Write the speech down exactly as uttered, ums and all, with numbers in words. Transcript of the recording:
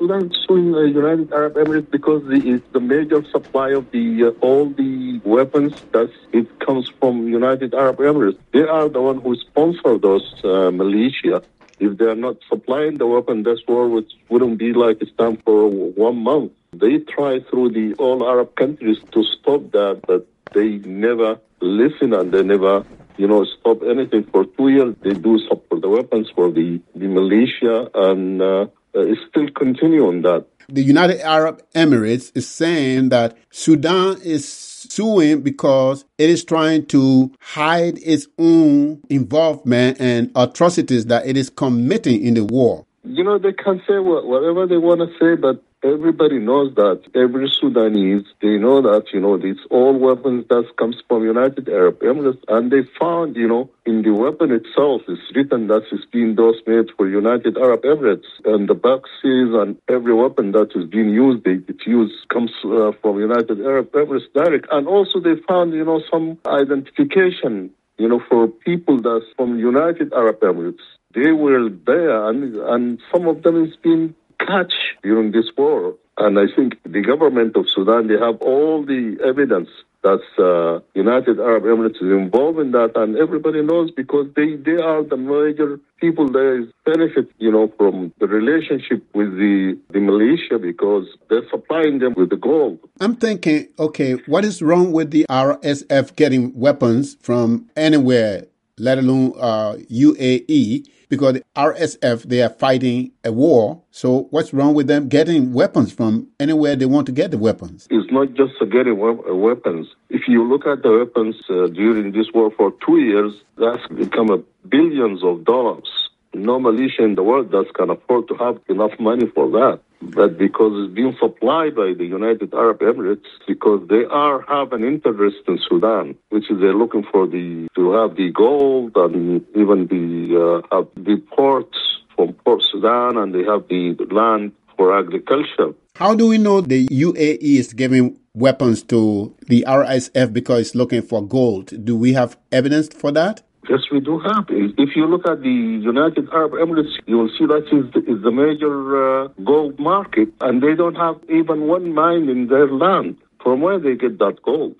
Sudan is suing the United Arab Emirates because it's the major supply of the uh, all the weapons that it comes from United Arab Emirates. They are the one who sponsor those uh, militia. If they are not supplying the weapon, this war would, wouldn't be like it's done for one month. They try through the all Arab countries to stop that, but they never listen and they never, you know, stop anything. For two years, they do support the weapons for the, the militia, and uh, it still continue on that. The United Arab Emirates is saying that Sudan is suing because it is trying to hide its own involvement and atrocities that it is committing in the war. You know, they can say whatever they want to say, but everybody knows that. Every Sudanese, they know that, you know, it's all weapons that comes from United Arab Emirates. And they found, you know, in the weapon itself, it's written that it's being those made for United Arab Emirates. And the boxes and every weapon that is being used, they, it used comes uh, from United Arab Emirates direct. And also they found, you know, some identification, you know, for people that's from United Arab Emirates. They were there, and, and some of them has been catch during this war. And I think the government of Sudan, they have all the evidence that uh, United Arab Emirates is involved in that, and everybody knows because they, they are the major people that benefit, you know, from the relationship with the, the militia because they're supplying them with the gold. I'm thinking, okay, what is wrong with the R S F getting weapons from anywhere, let alone uh, U A E? Because the R S F, they are fighting a war. So what's wrong with them getting weapons from anywhere they want to get the weapons? It's not just getting weapons. If you look at the weapons uh, during this war for two years, that's become a billions of dollars. No militia in the world that can afford to have enough money for that. But because it's being supplied by the United Arab Emirates, because they are have an interest in Sudan, which is they're looking for the to have the gold and even the uh, have the ports from Port Sudan, and they have the land for agriculture. How do we know the U A E is giving weapons to the R S F because it's looking for gold? Do we have evidence for that? Yes, we do have. If you look at the United Arab Emirates, you will see that is the, is the major uh, gold market, and they don't have even one mine in their land. From where they get that gold?